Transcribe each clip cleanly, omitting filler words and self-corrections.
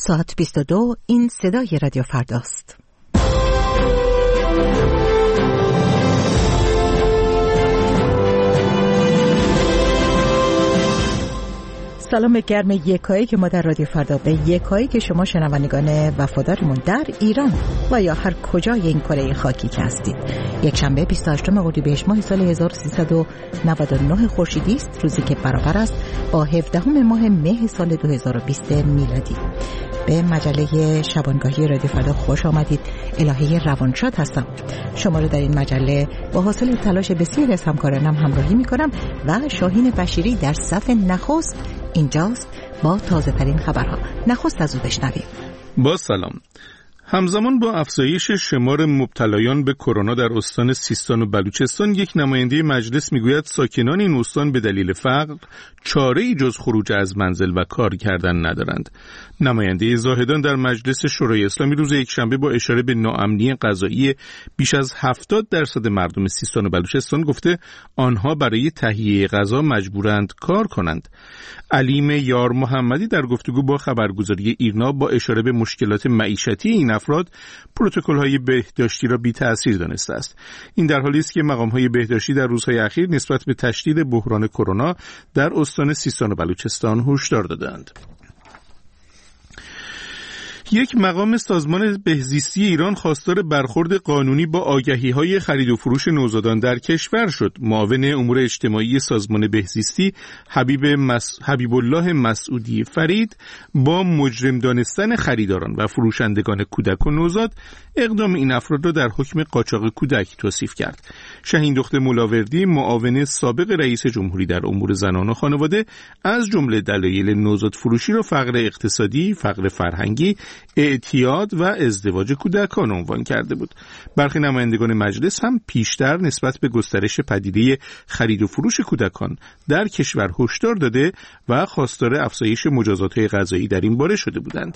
ساعت 22 این صدای رادیو فرداست. سلام گرم یکایی که ما در رادیو فردا به یکایی که شما شنوندگان وفادارمون در ایران و یا هر کجای این کره خاکی که هستید. یک شنبه 28 اردیبهشت ماه سال 1399 خورشیدی است، روزی که برابر است با 17 ماه مه سال 2020 میلادی. به مجله شبانگاهی رادیو فردا خوش آمدید. الهه روانشاد هستم. شما رو در این مجله با حاصل تلاش بسیاری از همکارانم همراهی می‌کنم و شاهین بشیری در صف نخست اینجاست با تازه ترین خبرها. نخست از او بشنویم. با سلام. همزمان با افزایش شمار مبتلایان به کرونا در استان سیستان و بلوچستان، یک نماینده مجلس میگوید ساکنان این استان به دلیل فقر چاره‌ای جز خروج از منزل و کار کردن ندارند. نماینده زاهدان در مجلس شورای اسلامی روز یکشنبه با اشاره به ناامنی غذایی بیش از 70% مردم سیستان و بلوچستان گفته آنها برای تهیه غذا مجبورند کار کنند. علیم یار محمدی در گفتگو با خبرگزاری ایرنا با اشاره به مشکلات معیشتی این افراد پروتکل‌های بهداشتی را بی‌تأثیر دانسته است. این در حالی است که مقام‌های بهداشتی در روزهای اخیر نسبت به تشدید بحران کرونا در استان سیستان و بلوچستان هشدار دادند. یک مقام سازمان بهزیستی ایران خواستار برخورد قانونی با آگهی‌های خرید و فروش نوزادان در کشور شد. معاون امور اجتماعی سازمان بهزیستی حبیب الله مسعودی فرید با مجرم دانستن خریداران و فروشندگان کودک و نوزاد اقدام این افراد را در حکم قاچاق کودک توصیف کرد. شاهین دختر مولاوردی معاون سابق رئیس جمهوری در امور زنان و خانواده از جمله دلایل نوزاد فروشی را فقر اقتصادی، فقر فرهنگی، اعتیاد و ازدواج کودکان عنوان کرده بود. برخی نمایندگان مجلس هم پیشتر نسبت به گسترش پدیده خرید و فروش کودکان در کشور هشدار داده و خواستار افزایش مجازات‌های قضایی در این باره شده بودند.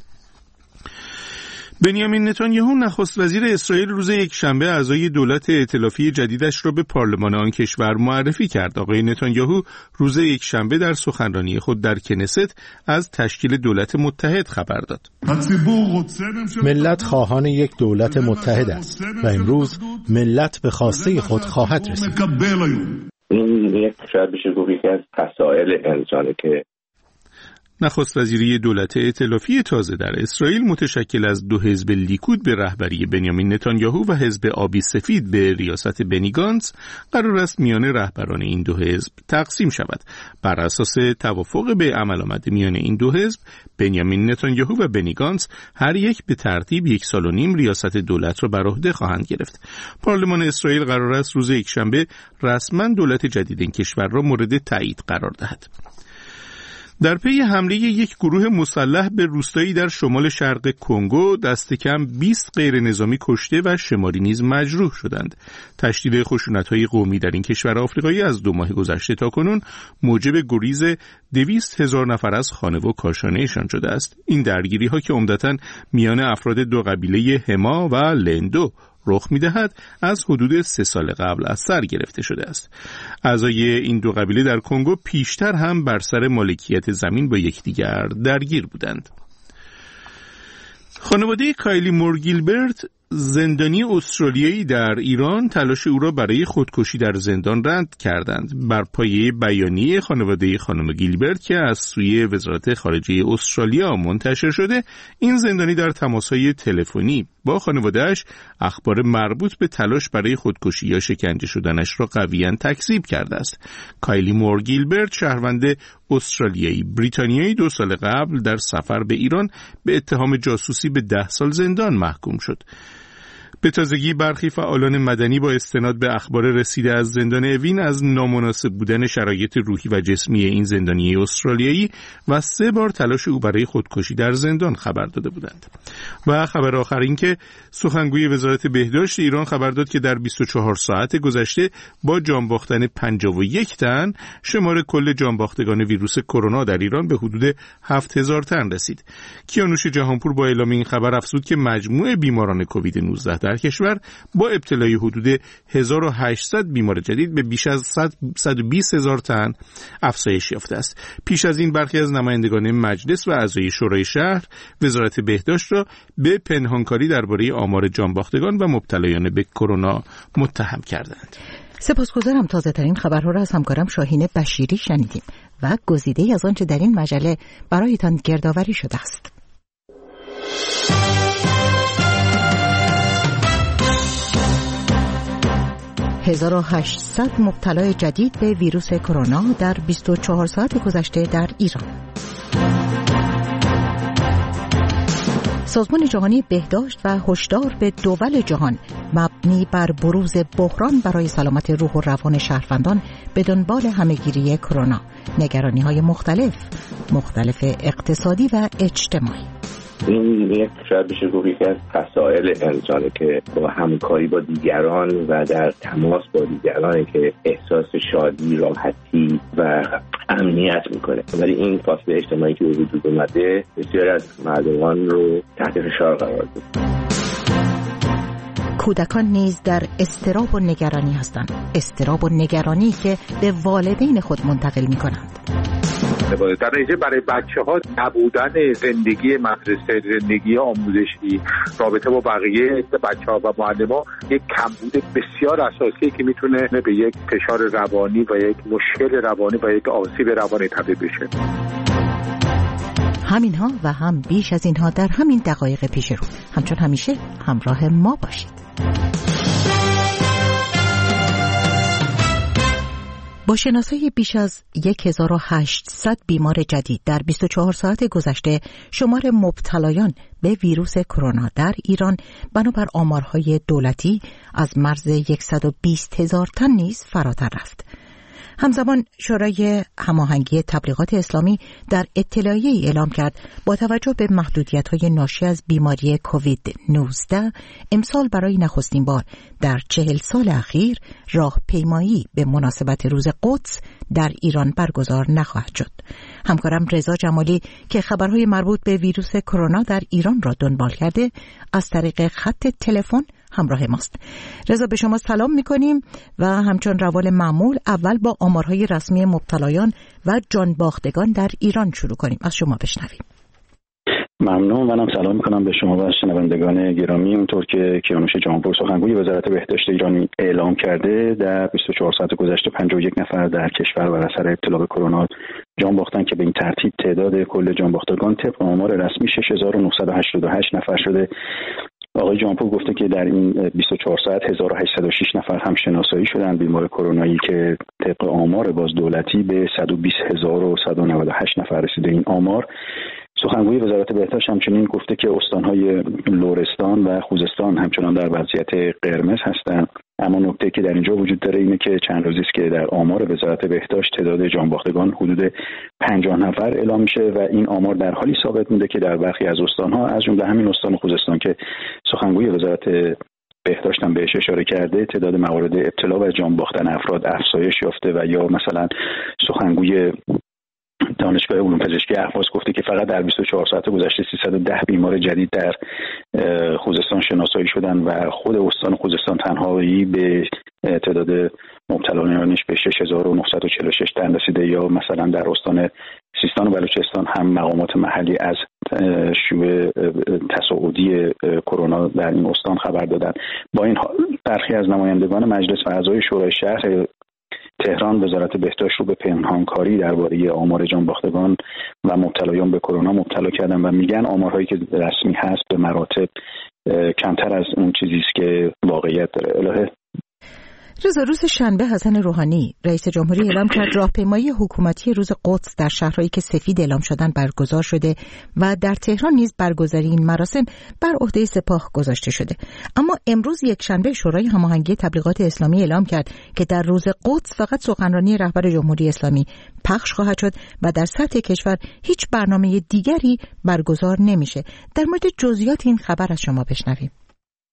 بنیامین نتانیاهو نخست وزیر اسرائیل روز یکشنبه اعضای دولت ائتلافی جدیدش را به پارلمان آن کشور معرفی کرد. آقای نتانیاهو روز یکشنبه در سخنرانی خود در کنست از تشکیل دولت متحد خبر داد. ملت خواهان یک دولت متحد است و امروز ملت به خواسته خود خواهد رسید. این یک شاید بشه گفت یکی از مسائل انسانی که نخست وزیری دولت ائتلافی تازه در اسرائیل متشکل از دو حزب لیکود به رهبری بنیامین نتانیاهو و حزب آبی سفید به ریاست بنی گانتز قرار است میان رهبران این دو حزب تقسیم شود. بر اساس توافق به عمل آمده میان این دو حزب، بنیامین نتانیاهو و بنی گانتز هر یک به ترتیب 1.5 سال ریاست دولت را بر عهده خواهند گرفت. پارلمان اسرائیل قرار است روز یکشنبه رسما دولت جدید این کشور را مورد تایید قرار دهد. در پی حمله یک گروه مسلح به روستایی در شمال شرق کنگو، دست کم 20 غیر نظامی کشته و شماری نیز مجروح شدند. تشدید خشونت‌های قومی در این کشور آفریقایی از 2 ماه گذشته تا کنون موجب گریز 200,000 نفر از خانه و کاشانه‌شان شده است. این درگیری‌ها که عمدتاً میان افراد دو قبیله هما و لندو رخ می‌دهد، از حدود 3 سال قبل از سر گرفته شده است. اعضای این دو قبیله در کنگو پیشتر هم بر سر مالکیت زمین با یکدیگر درگیر بودند. خانواده کایلی مور گیلبرت، زندانی استرالیایی در ایران، تلاش او را برای خودکشی در زندان رد کردند. بر پایه بیانیه خانواده خانم گیلبرت که از سوی وزارت خارجه استرالیا منتشر شده، این زندانی در تماس‌های تلفنی با خانواده‌اش اخبار مربوط به تلاش برای خودکشی یا شکنجه شدنش را قویاً تکذیب کرده است. کایلی مور گیلبرت، شهروند استرالیایی بریتانیایی، 2 سال قبل در سفر به ایران به اتهام جاسوسی به 10 سال زندان محکوم شد. به تازگی برخی فعالان مدنی با استناد به اخبار رسیده از زندان اوین از نامناسب بودن شرایط روحی و جسمی این زندانی استرالیایی و 3 بار تلاش او برای خودکشی در زندان خبر داده بودند. و خبر آخر این که سخنگوی وزارت بهداشت ایران خبر داد که در 24 ساعت گذشته با جان باختن 51 تن، شمار کل جان باختگان ویروس کرونا در ایران به حدود 7000 تن رسید. کیانوش جهانپور با اعلام این خبر افزود که مجموع بیماران کووید 19 در در کشور با ابتلای حدود 1800 بیمار جدید به بیش از 120,000 تن افزایش یافته است. پیش از این برخی از نمایندگان مجلس و اعضای شورای شهر وزارت بهداشت را به پنهانکاری درباره آمار جانباختگان و مبتلایان به کرونا متهم کردند. سپاسگزارم. تازه‌ترین خبرها را از همکارم شاهین بشیری شنیدیم و گزیده‌ای از آنچه در این مجله برایتان گردآوری شده است. 1800 مبتلای جدید به ویروس کرونا در 24 ساعت گذشته در ایران. سازمان جهانی بهداشت و هشدار به دول جهان مبنی بر بروز بحران برای سلامت روح و روان شهروندان به دنبال همهگیری کرونا. نگرانی‌های مختلف اقتصادی و اجتماعی. این یک شاید بشه گفت یکی از فضائل انسانه که با همکاری با دیگران و در تماس با دیگران که احساس شادی، راحتی و امنیت میکنه. ولی این فاصله اجتماعی که وجود اومده بسیاری از مردمان رو تحت فشار قرار داده. کودکان نیز در اضطراب و نگرانی هستند. اضطراب و نگرانی که به والدین خود منتقل میکنند. در نتیجه برای بچه‌ها نبودن زندگی مدرسه، زندگی آموزشی، رابطه با بقیه بچه‌ها و معلم‌ها یک کمبود بسیار اساسی که میتونه به یک فشار روانی و یک مشکل روانی و یک آسیب روانی تبدیل بشه. همینها و هم بیش از اینها در همین دقایق پیش رو. همچون همیشه همراه ما باشید. با شناسایی بیش از 1800 بیمار جدید در 24 ساعت گذشته، شمار مبتلایان به ویروس کرونا در ایران بنابر آمارهای دولتی از مرز 120,000 تن نیز فراتر رفت. همزمان شورای هماهنگی تبلیغات اسلامی در اطلاعیه‌ای اعلام کرد با توجه به محدودیت‌های ناشی از بیماری کووید 19 امسال برای نخستین بار در 40 سال اخیر راهپیمایی به مناسبت روز قدس در ایران برگزار نخواهد شد. همکارم رضا جمالی که خبرهای مربوط به ویروس کرونا در ایران را دنبال کرده از طریق خط تلفن همراه ماست. رضا، به شما سلام می‌کنیم و همچون روال معمول اول با آمارهای رسمی مبتلایان و جانباختگان در ایران شروع کنیم. از شما بشنویم. ممنون. منم سلام میکنم به شما و شنوندگان گرامی. اونطور که کیانوش جهانپور سخنگوی وزارت بهداشت ایران اعلام کرده، در 24 ساعت گذشته 51 نفر در کشور بر اثر ابتلا به کرونا جان باختن که به این ترتیب تعداد کل جان باختگان طبق آمار رسمی 6988 نفر شده. آقای جهانپور گفته که در این 24 ساعت 1806 نفر هم شناسایی شدن بیمار کرونایی که طبق آمار باز دولتی به 120198 نفر رسیده. این آمار سخنگوی وزارت بهداشت همچنین گفته که استان‌های لرستان و خوزستان همچنان در وضعیت قرمز هستند. اما نکته که در اینجا وجود داره اینه که چند روزی است که در آمار وزارت بهداشت تعداد جانباختگان حدود 50 نفر اعلام میشه و این آمار در حالی ثابت مونده که در برخی از استان‌ها از جمله همین استان خوزستان که سخنگوی وزارت بهداشت هم بهش اشاره کرده، تعداد موارد ابتلا و جان باختن افراد افزایش یافته و یا مثلا سخنگوی دانشگاه علوم پزشکی اهواز گفته که فقط در 24 ساعت گذشته 310 بیمار جدید در خوزستان شناسایی شدن و خود استان خوزستان تنهایی به تعداد مبتلایانش به 6946 تن رسیده. یا مثلا در استان سیستان و بلوچستان هم مقامات محلی از شیوع تصاعدی کرونا در این استان خبر دادند. با این حال برخی از نمایندگان مجلس و اعضای شورای شهر تهران وزارت بهداشت رو به پنهانکاری درباره آمار جانباختگان و مبتلایان به کرونا مبتلا کردن و میگن آمارهایی که رسمی هست به مراتب کمتر از اون چیزی است که واقعیت داره. الهه رضا، روز شنبه حسن روحانی رئیس جمهوری اعلام کرد راهپیمایی حکومتی روز قدس در شهرهایی که سفید اعلام شدن برگزار شده و در تهران نیز برگزاری این مراسم بر عهده سپاه گذاشته شده. اما امروز یک شنبه شورای هماهنگی تبلیغات اسلامی اعلام کرد که در روز قدس فقط سخنرانی رهبر جمهوری اسلامی پخش خواهد شد و در سطح کشور هیچ برنامه دیگری برگزار نمیشه. در مورد جزئیات این خبر از شما بشنویم.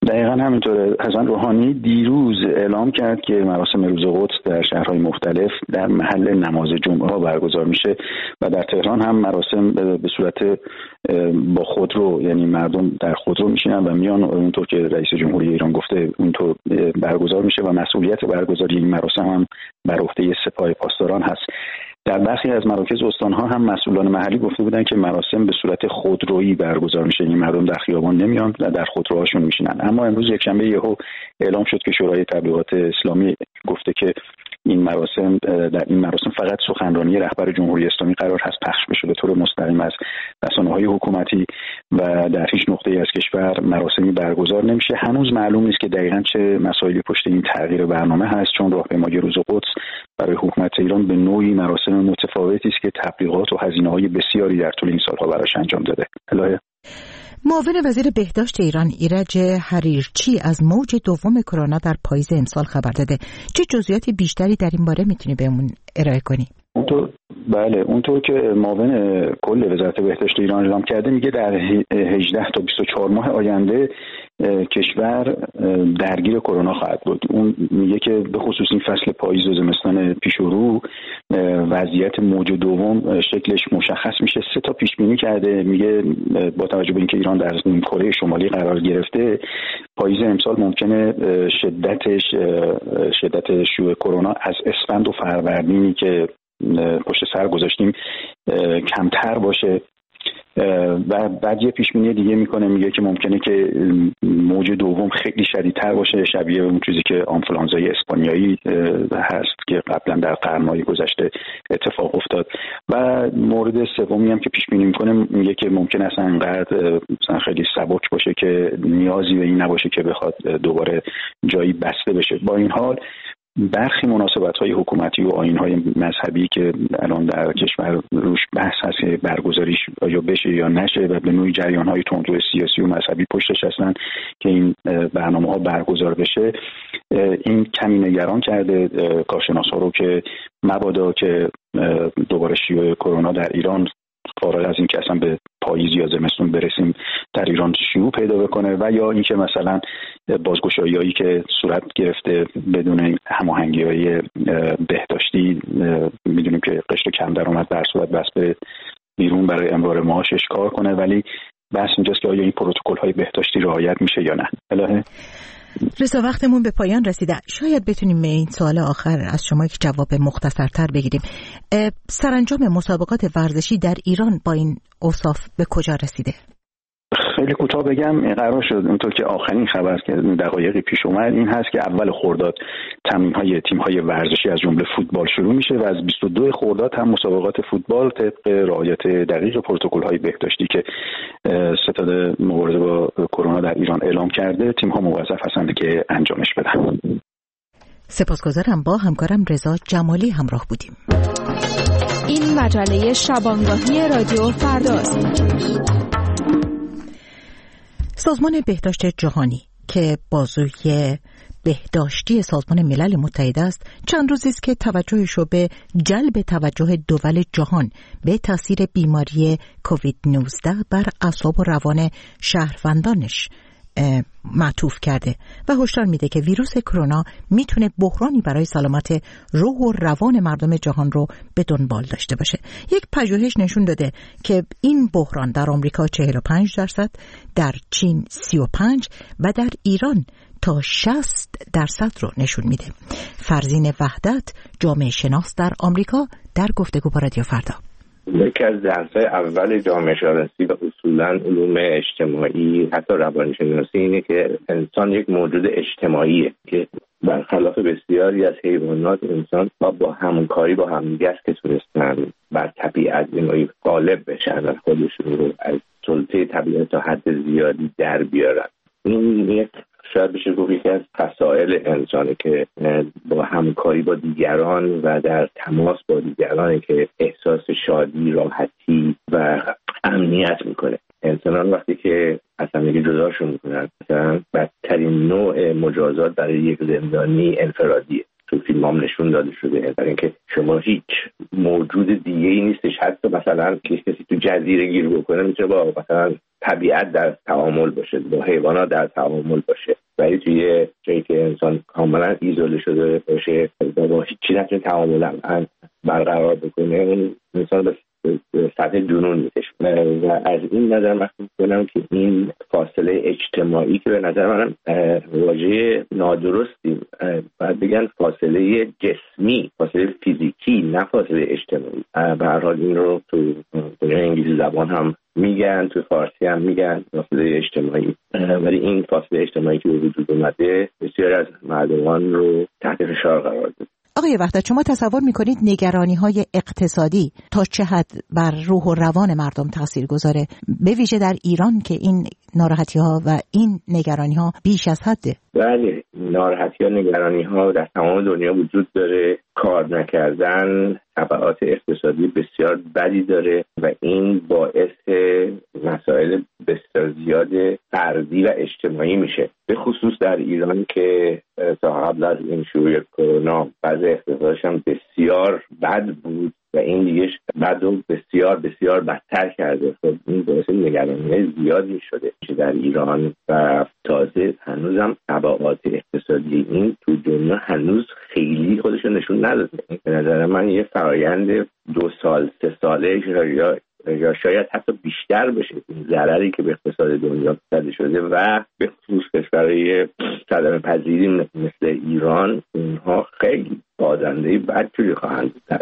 دقیقاً همینطوره. حسن روحانی دیروز اعلام کرد که مراسم روز قدس در شهرهای مختلف در محل نماز جمعه ها برگزار میشه و در تهران هم مراسم به صورت با خودرو، یعنی مردم در خودرو میشینن و میان، اونطور که رئیس جمهوری ایران گفته اونطور برگزار میشه و مسئولیت برگزاری این مراسم هم بر عهده سپاه پاسداران هست. در برخی از مراکز استان‌ها هم مسئولان محلی گفته بودن که مراسم به صورت خودرویی برگزار میشه، یعنی مردم در خیابان نمیان و در خودروهاشون میشینن. اما امروز یکشنبه یهو اعلام شد که شورای تبلیغات اسلامی گفته که در این مراسم فقط سخنرانی رهبر جمهوری اسلامی قرار هست پخش بشه به طور مستقیم از رسانه‌های حکومتی و در هیچ نقطه‌ای از کشور مراسمی برگزار نمیشه. هنوز معلوم نیست که دقیقاً چه مسائلی پشت این تغییر برنامه هست، چون راهپیمایی روز قدس برای حکومت ایران به نوعی مراسم متفاوتی است که تبلیغات و هزینه‌های بسیاری در طول این سال‌ها براش انجام داده. الهه معاون وزیر بهداشت ایران ایرج حریرچی از موج دوم کرونا در پاییز امسال خبر داده. چه جزئیات بیشتری در این باره میتونی بهمون ارائه کنی؟ اونطور که معاون کل وزارت بهداشت ایران اعلام کرده، میگه در 18 تا 24 ماه آینده کشور درگیر کرونا خواهد بود. اون میگه که به خصوص این فصل پاییز و زمستان پیش رو وضعیت موج دوم شکلش مشخص میشه. 3 تا پیش بینی کرده. میگه با توجه به اینکه ایران در کره شمالی قرار گرفته، پاییز امسال ممکنه شدت شیوع کرونا از اسفند و فروردینی که پشت سر گذاشتیم کمتر باشه. و بعد یه پیش بینی دیگه میگه که ممکنه که موج دوم خیلی شدیدتر باشه، شبیه اون چیزی که آنفولانزای اسپانیایی هست که قبلا در قرن‌های گذشته اتفاق افتاد. و مورد سومی هم که پیش بینی میگه که ممکن است انقدر مثلا خیلی سبک باشه که نیازی به این نباشه که بخواد دوباره جایی بسته بشه. با این حال برخی مناسبت‌های حکومتی و آیین‌های مذهبی که الان در کشور روش بحث هست که برگزاریش آیا بشه یا نشه و به نوعی جریان‌های تندرو سیاسی و مذهبی پشتش هستن که این برنامه‌ها برگزار بشه، این کمی نگران کرده کارشناس‌ها رو که مبادا که دوباره شیوع کرونا در ایران فارغ از این که اصلا به پاییز یا زمستون برسیم در ایران شیوع پیدا بکنه، و یا اینکه مثلا بازگشایی‌هایی که صورت گرفته بدون هماهنگی‌های بهداشتی، میدونیم که قشر کم درآمد در صورت بس به بیرون برای امرار معاشش کار کنه، ولی بحث اینجاست که آیا این پروتکل‌های بهداشتی رعایت میشه یا نه. الهه رضا، وقتمون به پایان رسیده. شاید بتونیم به این سوال آخر از شما یک جواب مختصرتر بگیریم. سرانجام مسابقات ورزشی در ایران با این اوصاف به کجا رسیده؟ خیلی کوتاه بگم، قرار شد اونطور که آخرین خبر که دقایقی پیش اومد این هست که اول خرداد تمرین‌های تیم‌های ورزشی از جمله فوتبال شروع میشه و از 22 خرداد هم مسابقات فوتبال طبق رعایت دقیق پروتکل‌های بهداشتی که ستاد مبارزه با کرونا در ایران اعلام کرده تیم‌ها موظف هستند که انجامش بدن. سپاسگزارم. با همکارم رضا جمالی همراه بودیم. این مجله شبانگاهی رادیو فرداست. سازمان بهداشت جهانی که بازوی بهداشتی سازمان ملل متحد است، چند روزی است که توجهش رو به جلب توجه دول جهان به تاثیر بیماری کووید 19 بر اعصاب و روان شهروندانش معطوف کرده و هشدار میده که ویروس کرونا میتونه بحرانی برای سلامت روح و روان مردم جهان رو به دنبال داشته باشه. یک پژوهش نشون داده که این بحران در آمریکا 45%، در چین 35% و در ایران تا 60% رو نشون میده. فرزین وحدت، جامعه شناس در آمریکا، در گفتگو با رادیو فردا. یکی از درس‌های اول جامعه شناسی و اصولاً علوم اجتماعی حتی روانشناسی اینه که انسان یک موجود اجتماعیه که برخلاف بسیاری از حیوانات انسان با همکاری با همدیگه است که تونستن بر طبیعت اینوی غالب بشن و خودشون رو از سلطه طبیعت تا حد زیادی در بیارن. این یک شاید بشه گفت یکی از فضائل انسانه که با همکاری با دیگران و در تماس با دیگرانه که احساس شادی، راحتی و امنیت میکنه. انسانان وقتی که از همدیگه جداشون میکنن، مثلا بدترین نوع مجازات برای یک زندانی انفرادیه. تو فیلم هم نشون داده شده، برای اینکه شما هیچ موجود دیگه ای نیستش، حتی مثلا کسی تو جزیره گیر بکنه میتونه با مثلا طبیعت در تعامل باشه، با حیوانات در تعامل باشه، ولی توی جایی که انسان کاملا ایزوله شده باشه و با هیچی نتونه تعامل برقرار بکنه، اون انسان به سطح جنون میکشه. و از این نظر من فکر می‌کنم که این فاصله اجتماعی که به نظر من واژه نادرستی، باید بگن فاصله جسمی، فاصله فیزیکی، نه فاصله اجتماعی. به هر حال این رو تو دنیای انگلیسی زبان هم میگن، تو فارسی هم میگن فاصله اجتماعی، ولی این فاصله اجتماعی که به وجود اومده بسیار از مردمان رو تحت فشار قرار داده. آقای وحدت، شما تصور میکنید نگرانی‌های اقتصادی تا چه حد بر روح و روان مردم تأثیر گذاره، به ویژه در ایران که این ناراحتی‌ها و این نگرانی‌ها بیش از حده؟ بله، ناراحتی‌ها، نگرانی‌ها در تمام دنیا وجود داره. کار نکردن تبعات اقتصادی بسیار بدی داره و این باعث مسائل بسیار زیاد فردی و اجتماعی میشه، به خصوص در ایران که تا قبل از این شروع کرونا وضع اقتصادش هم بسیار بد بود و این دیگه بد و بسیار بسیار بدتر کرده. خب این باعث نگرانی زیادی شده که در ایران و تازه هنوزم تبعات اقتصادی این تو دنیا هنوز خیلی خودشون نشون نداده. به نظر من یه فرایند 2 سال 3 ساله یا شاید حتی بیشتر بشه این ضرری که به اقتصاد دنیا زده شده و به خصوص کشورهای صدمه پذیری مثل ایران، اونها خیلی بازنده بدجوری خواهند بود.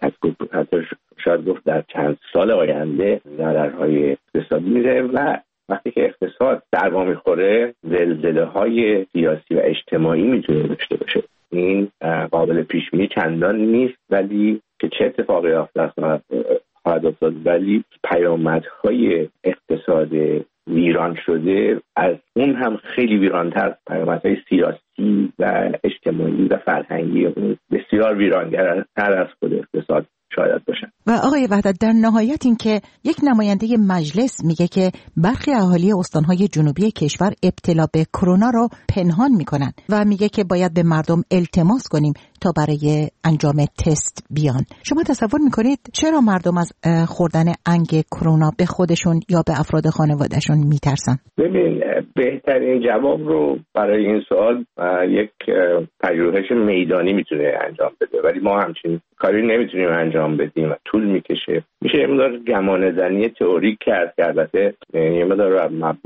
شاید گفت در چند سال آینده ضررهای اقتصادی میره و وقتی که اقتصاد در وا میخوره زلزله‌های سیاسی و اجتماعی میتونه داشته باشه. این قابل پیش‌بینی چندان نیست، ولی که چه اتفاقی خواهد افتاد، ولی پیامدهای اقتصاد ویران شده از اون هم خیلی ویرانتر، پیامدهای سیاسی و اجتماعی و فرهنگی اون بسیار ویرانگرتر از خود اقتصاد شاید باشن. و آقای وحدت، در نهایت این که یک نماینده مجلس میگه که برخی اهالی استانهای جنوبی کشور ابتلا به کرونا رو پنهان میکنن و میگه که باید به مردم التماس کنیم تا برای انجام تست بیان. شما تصور میکنید چرا مردم از خوردن انگ کرونا به خودشون یا به افراد خانوادهشون میترسن؟ ببین، بهترین جواب رو برای این سوال یک پژوهش میدانی میتونه انجام بده، ولی ما همچین کاری نمیتونیم انجام بدیم و طول میکشه. میشه یه مقدار گمان زنی تئوریک کرد که البته یه مقدار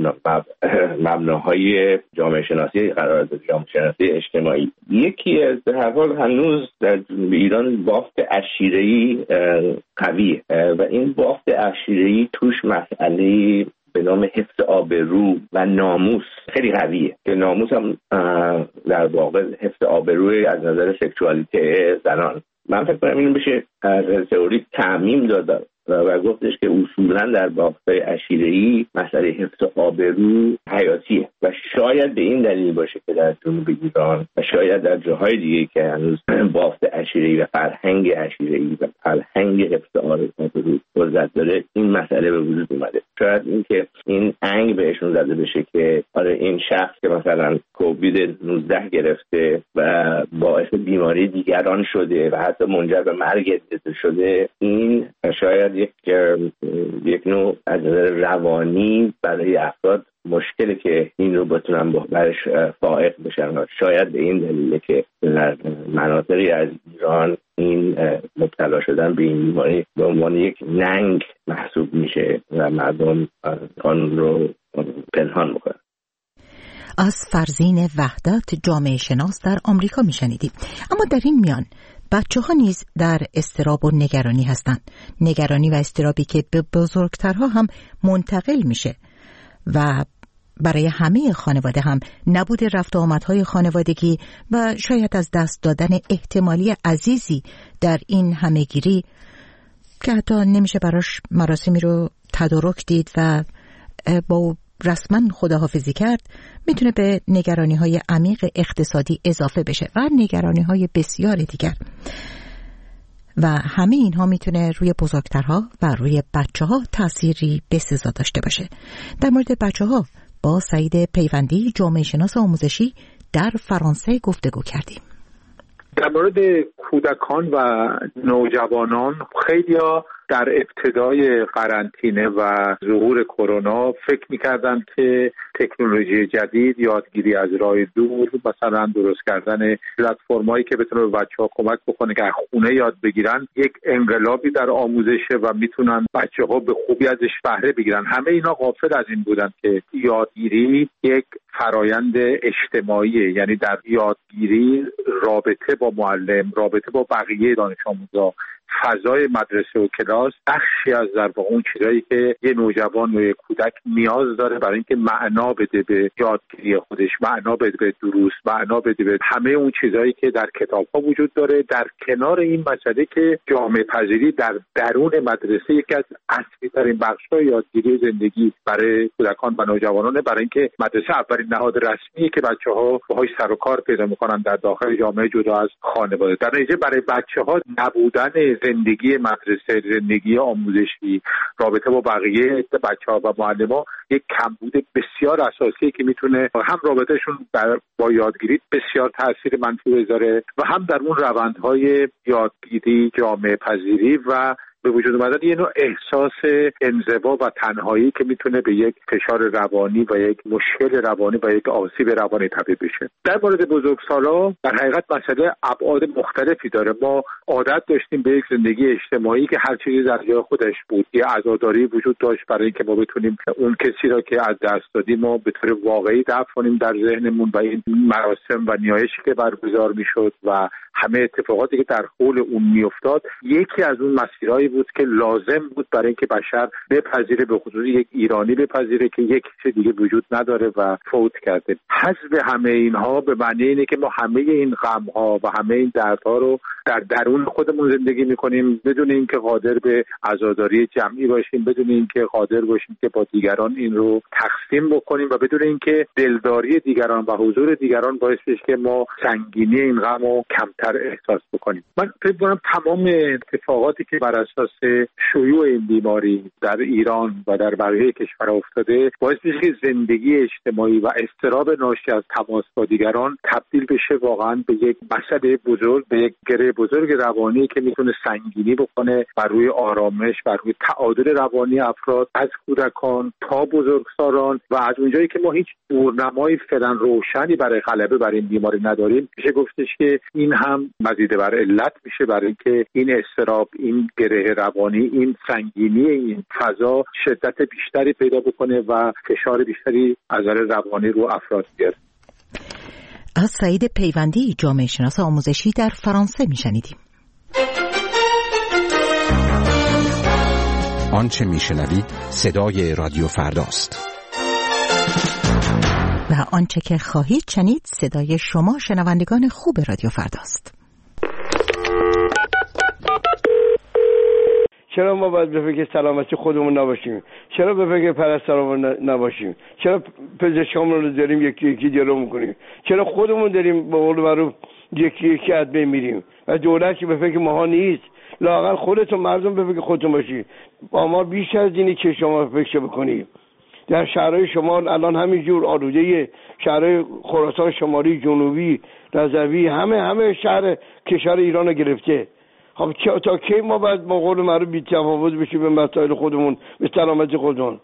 مبناهای جامعه شناسی قرار داده، جامعه شناسی اجتماعی. یکی از به هر حال هنوز در ایران بافت عشیره‌ای قویه و این بافت عشیره‌ای توش مسئله به نام حفظ آبرو و ناموس خیلی قویه، که ناموس هم در واقع حفظ آبروی از نظر سکشوالیته زنان. من فکر کنم اینو بشه از تئوری تعمیم داد و گفتش که اصولا در بافت‌های عشیره‌ای مسئله حفظ آبرو حیاتیه و شاید به این دلیل باشه که در جنوب ایران و شاید در جاهای دیگه که هنوز بافت عشیره‌ای و فرهنگ عشیره‌ای و فرهنگ حفظ آبرو وجود داره، این مسئله به وجود اومده. شاید این که این انگ بهشون زده بشه که آره این شخص که مثلا کووید 19 گرفته و باعث بیماری دیگران شده و حتی منجر به مرگ شده، این شاید یک نوع از نظر روانی برای افراد مشکلی که این رو بتونن برش فائق بشن. شاید به این دلیله که در مناطقی از ایران این مبتلا شدن به این بیماری به عنوان یک ننگ محسوب میشه و مردم آن رو پنهان میکنن. از فرزین وحدت، جامعه شناس در آمریکا میشنیدیم. اما در این میان بچه‌ها نیز در اضطراب و نگرانی هستند. نگرانی و اضطرابی که به بزرگترها هم منتقل میشه و برای همه خانواده هم نبود رفت و آمدهای خانوادگی و شاید از دست دادن احتمالی عزیزی در این همهگیری که حتی نمیشه براش مراسمی رو تدارک دید و با رسما خداحافظی کرد، میتونه به نگرانی‌های عمیق اقتصادی اضافه بشه و نگرانی‌های بسیار دیگر و همه اینها میتونه روی بزرگترها و روی بچه‌ها تأثیری بسزا داشته باشه. در مورد بچه‌ها با سعید پیوندی، جامعه شناس آموزشی در فرانسه گفتگو کردیم. در مورد کودکان و نوجوانان خیلی‌ها در ابتدای قرنطینه و ظهور کرونا فکر می‌کردن که تکنولوژی جدید، یادگیری از راه دور، مثلا درست کردن پلتفرمایی که بتونه به بچه‌ها کمک بکنه که از خونه یاد بگیرن، یک انقلابی در آموزشه و میتونن بچه‌ها به خوبی ازش بهره بگیرن. همه اینا غافل از این بودن که یادگیری یک فرایند اجتماعیه، یعنی در یادگیری رابطه با معلم، رابطه با بقیه دانش آموزا، فضای مدرسه و کلاس بخشی از در واقع اون چیزایی که یه نوجوان و یه کودک نیاز داره برای اینکه معنا بده به یادگیری خودش، معنا بده به دروس، معنا بده به همه اون چیزایی که در کتاب‌ها وجود داره. در کنار این مسئله که جامعه پذیری در درون مدرسه یکی از اصلی ترین بخش‌های یادگیری زندگی برای کودکان و نوجوانان، برای اینکه مدرسه اولین نهاد رسمیه که بچه‌ها باهاش سر و کار پیدا می‌کنن در داخل جامعه جدا از خانواده. در نتیجه برای بچه‌ها نبودن زندگی مدرسه، زندگی آموزشی، رابطه با بقیه بچه‌ها و معلم‌ها یک کمبود بسیار اساسیه که میتونه هم رابطهشون با یادگیری بسیار تاثیر منفی بذاره و هم در اون روندهای یادگیری، جامعه پذیری و به وجود اومدن یه نوع احساس انزوا و تنهایی که میتونه به یک فشار روانی و یک مشکل روانی و یک آسیب روانی تبدیل بشه. در مورد بزرگسالان در حقیقت مسئله ابعاد مختلفی داره. ما عادت داشتیم به یک زندگی اجتماعی که هر چیزی در جای خودش بود. یه عزاداری وجود داشت برای اینکه ما بتونیم اون کسی را که از دست دادیم ما به طور واقعی دفن کنیم در ذهنمون و این مراسم و نیایشی که برگزار میشد و همه اتفاقاتی که در حول اون میافتاد یکی از اون مسیرهایی بود که لازم بود برای اینکه بشر بپذیره، به خصوص یک ایرانی بپذیره که یک چیز دیگه وجود نداره و فوت کرده. حذف همه اینها به معنی اینه که ما همه این غم‌ها و همه این دردها رو در درون خودمون زندگی می‌کنیم بدون اینکه قادر به عزاداری جمعی باشیم، بدون اینکه قادر باشیم که با دیگران این رو تقسیم بکنیم و بدون اینکه دلداری دیگران و حضور دیگران باعث بشه که ما سنگینی این غم رو کمتر احساس بکنیم. من فکر می‌کنم تمام اتفاقاتی که بر اساس شیوع این بیماری در ایران و در بقیه کشور افتاده باعث میشه که زندگی اجتماعی و اضطراب ناشی از تماس با دیگران تبدیل بشه واقعا به یک مسئله بزرگ، به یک گره بزرگ روانی که میتونه سنگینی بکنه بر روی آرامش، بر روی تعادل روانی افراد از کودکان تا بزرگسالان و از اونجایی که ما هیچ دورنمایی فعلا روشنی برای غلبه بر این بیماری نداریم میشه گفتش که این هم مزید بر علت میشه برای اینکه این اضطراب، این گره روانی، این سنگینی این فضا شدت بیشتری پیدا بکنه و فشار بیشتری از نظر روانی رو افراد بیاره. از سعید پیوندی، جامعه شناس آموزشی در فرانسه میشنیدیم. آنچه میشنوید صدای رادیو فرداست و آنچه که خواهید شنید صدای شما شنوندگان خوب رادیو فرداست. چرا ما باید به فکر سلامتی خودمون نباشیم؟ چرا به فکر پرستارمون نباشیم؟ چرا پزشکامون رو داریم یکی یکی جلو میکنیم؟ چرا خودمون داریم به قول معروف یکی یکی از بین میریم و دولت که به فکر ماها نیست؟ لااقل خودتون مردم به فکر خودتون باشید. آمار بیش از اینی که شما فکر بکنید. در شهرهای شمال الان همینجور آلوده، شهرهای خراسان شمالی، جنوبی، رضوی، همه شهر کشور ایران رو گرفته. خب تا کی ما باید با قول معروف بی‌تفاوت بشیم به مسائل خودمون، به سلامتی خودمون؟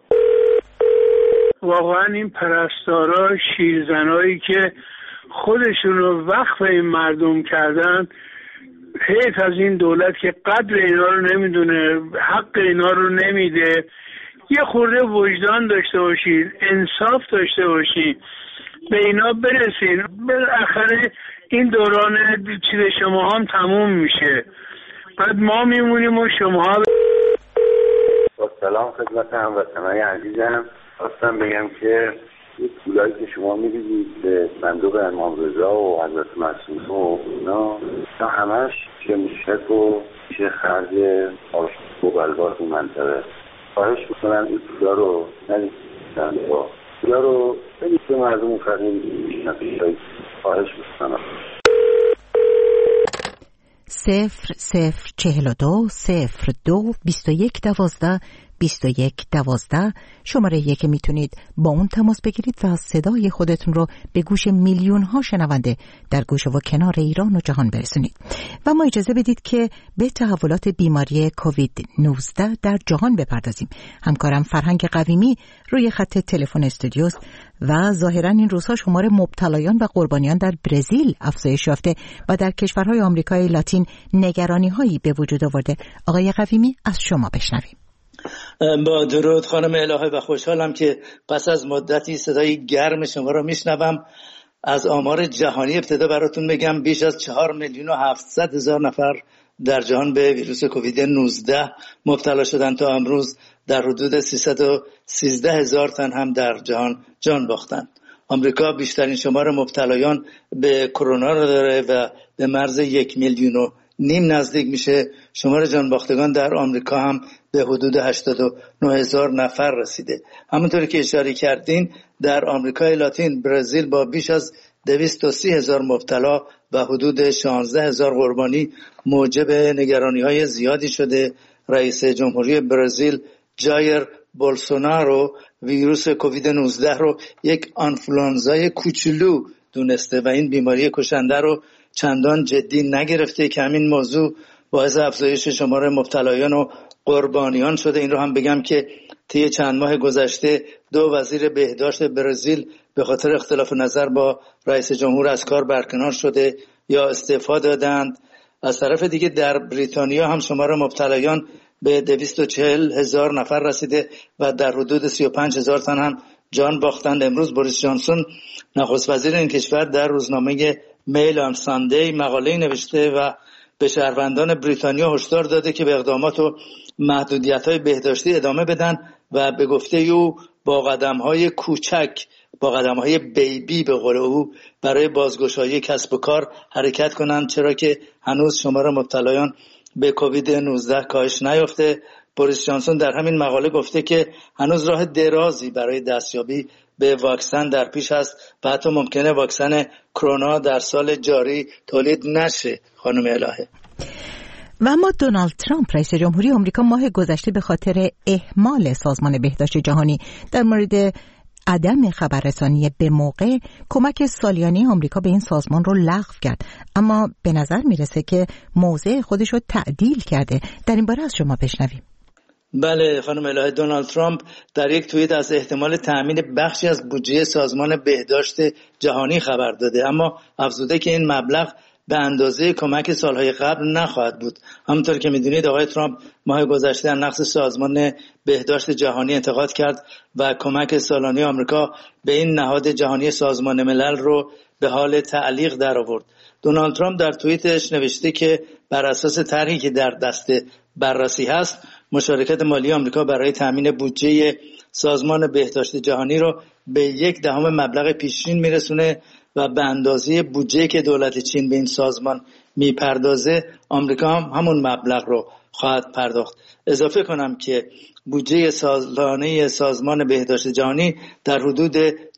واقعا این پرستارا، شیرزنایی که خودشون رو وقف این مردم کردن، حیف از این دولت که قدر اینا رو نمیدونه، حق اینا رو نمیده. یه خورده وجدان داشته باشید، انصاف داشته باشید، به اینا برسید. بالاخره این دوران چیز شما هم تموم میشه، بعد ما میمونیم و شما. با سلام خدمت هموطنان عزیزم، خواستم بگم که این پولایی که شما میدید به صندوق امام رضا و حضرت معصومه و اینا همش چه مشرک و چه خرج آشت و بلباس و منطقه. خواهش میکنم این پولا رو ندید صندوق، پولا رو بدید به مردم فقیر میشنید. خواهش میکنم 0042 02 21 12 2112 شماره که میتونید با اون تماس بگیرید و صدای خودتون رو به گوش میلیون ها شنونده در گوشه و کنار ایران و جهان برسونید. و ما اجازه بدید که به تحولات بیماری کووید 19 در جهان بپردازیم. همکارم فرهنگ قویمی روی خط تلفن استودیوست و ظاهرا این روزها شمار مبتلایان و قربانیان در برزیل افزایش یافته و در کشورهای آمریکای لاتین نگرانی‌هایی به وجود آورده. آقای قویمی از شما بشنویم. با درود خانم الهه و خوشحالم که پس از مدتی صدای گرم شما را میشنوم. از آمار جهانی ابتدا براتون بگم بیش از 4,700,000 نفر در جهان به ویروس کووید 19 مبتلا شدند تا امروز. در حدود 313,000 تن هم در جهان جان باختند. آمریکا بیشترین شمار مبتلایان به کرونا را داره و به مرز 1,5 میلیون نزدیک میشه. شمار جان باختگان در آمریکا هم به حدود 89,000 نفر رسیده. همونطوری که اشاره کردین در آمریکای لاتین برزیل با بیش از 230,000 مبتلا و حدود 16,000 قربانی موجب نگرانی‌های زیادی شده. رئیس جمهوری برزیل جایر بولسونارو ویروس کووید 19 رو یک آنفلوانزای کوچولو دونسته و این بیماری کشنده رو چندان جدی نگرفته که همین موضوع باعث افزایش شمار مبتلایان و قربانیان شده. این رو هم بگم که طی چند ماه گذشته 2 وزیر بهداشت برزیل به خاطر اختلاف نظر با رئیس جمهور از کار برکنار شده یا استعفا دادند. از طرف دیگه در بریتانیا هم شمار مبتلایان به 240,000 نفر رسیده و در حدود 35,000 تن هم جان باختند. امروز بوریس جانسون نخست وزیر این کشور در روزنامه میل آن ساندی مقاله نوشته و به شهروندان بریتانیا هشدار داده که به اقدامات و محدودیت‌های بهداشتی ادامه بدن و به گفته او با قدم‌های کوچک، با قدم‌های بیبی به قول او برای بازگشایی کسب و کار حرکت کنند، چرا که هنوز شمار مبتلایان به کووید 19 کاهش نیافته. بوریس جانسون در همین مقاله گفته که هنوز راه درازی برای دستیابی به واکسن در پیش است و حتی ممکنه واکسن کرونا در سال جاری تولید نشه. خانم الهه. و اما دونالد ترامپ رئیس جمهوری آمریکا ماه گذشته به خاطر اهمال سازمان بهداشت جهانی در مورد عدم خبررسانی به موقع کمک سالیانه آمریکا به این سازمان رو لغو کرد، اما به نظر میرسه که موضع خودش رو تعدیل کرده. در این باره از شما بشنویم. بله خانم الهه، دونالد ترامپ در یک توییت از احتمال تأمین بخشی از بودجه سازمان بهداشت جهانی خبر داده، اما افزوده که این مبلغ به اندازه کمک سالهای قبل نخواهد بود. همونطور که میدونید آقای ترامپ ماه گذشته از نقص سازمان بهداشت جهانی انتقاد کرد و کمک سالانه آمریکا به این نهاد جهانی سازمان ملل رو به حال تعلیق در آورد. دونالد ترامپ در توییتش نوشته که بر اساس طرحی که در دست بررسی هست، مشارکت مالی آمریکا برای تامین بودجه سازمان بهداشت جهانی رو به 1/10 مبلغ پیشین میرسونه و به اندازه بودجه که دولت چین به این سازمان میپردازه آمریکا هم همون مبلغ رو خواهد پرداخت. اضافه کنم که بودجه سالانه سازمان بهداشت جهانی در حدود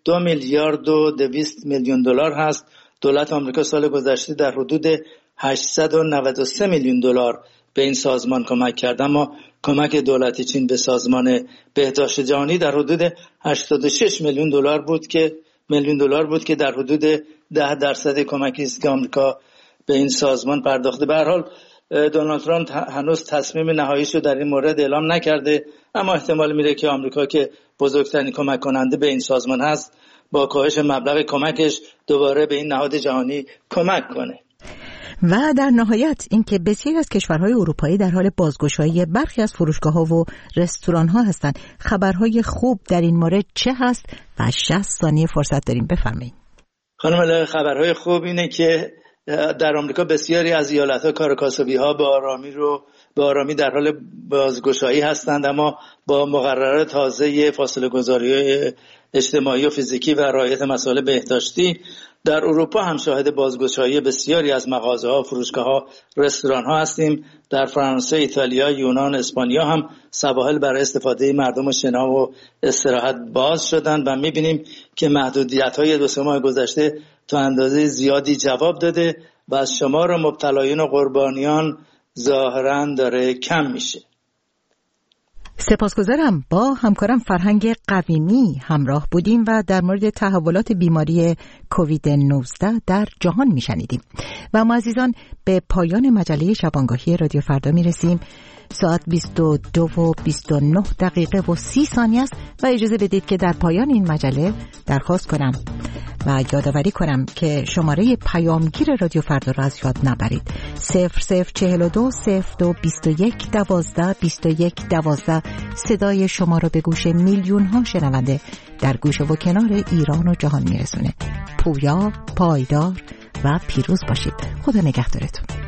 2,200 میلیون دلار هست. دولت آمریکا سال گذشته در حدود 893 میلیون دلار به این سازمان کمک کرد، اما کمک دولت چین به سازمان بهداشت جهانی در حدود 86 میلیون دلار بود که در حدود 10% کمکی است که آمریکا به این سازمان پرداخته. به هر حال دونالد ترامپ هنوز تصمیم نهاییشو در این مورد اعلام نکرده، اما احتمال میره که آمریکا که بزرگترین کمک کننده به این سازمان هست با کاهش مبلغ کمکش دوباره به این نهاد جهانی کمک کنه. و در نهایت اینکه بسیاری از کشورهای اروپایی در حال بازگشایی برخی از فروشگاه‌ها و رستوران‌ها هستند. خبرهای خوب در این مورد چه هست؟ و 60 ثانیه فرصت داریم، بفرمایید. خانم، خبرهای خوب اینه که در آمریکا بسیاری از ایالت‌ها کار کاسبی‌ها به آرامی در حال بازگشایی هستند، اما با مقررات تازه فاصله گذاری اجتماعی و فیزیکی و رعایت مسائل بهداشتی در اروپا هم شاهد بازگشایی بسیاری از مغازه‌ها، فروشگاه‌ها، رستوران‌ها هستیم. در فرانسه، ایتالیا، یونان، اسپانیا هم سواحل برای استفاده مردم شنا و استراحت باز شدند و می‌بینیم که محدودیت‌های 2 ماه گذشته تا اندازه زیادی جواب داده و از شمار مبتلایان و قربانیان ظاهراً داره کم میشه. سپاسگزارم. با همکارم فرهنگ قویمی همراه بودیم و در مورد تحولات بیماری کووید 19 در جهان میشنیدیم. و ما عزیزان به پایان مجله شبانگاهی رادیو فردا میرسیم. ساعت 22:29 است و اجازه بدید که در پایان این مجله درخواست کنم و یادآوری کنم که شماره پیامگیر رادیو فردا را از یاد نبرید. 0042 02 21 12 21 12 صدای شما را به گوش میلیون ها شنونده در گوشه و کنار ایران و جهان میرسونه. پویا، پایدار و پیروز باشید. خدا نگهدارتون.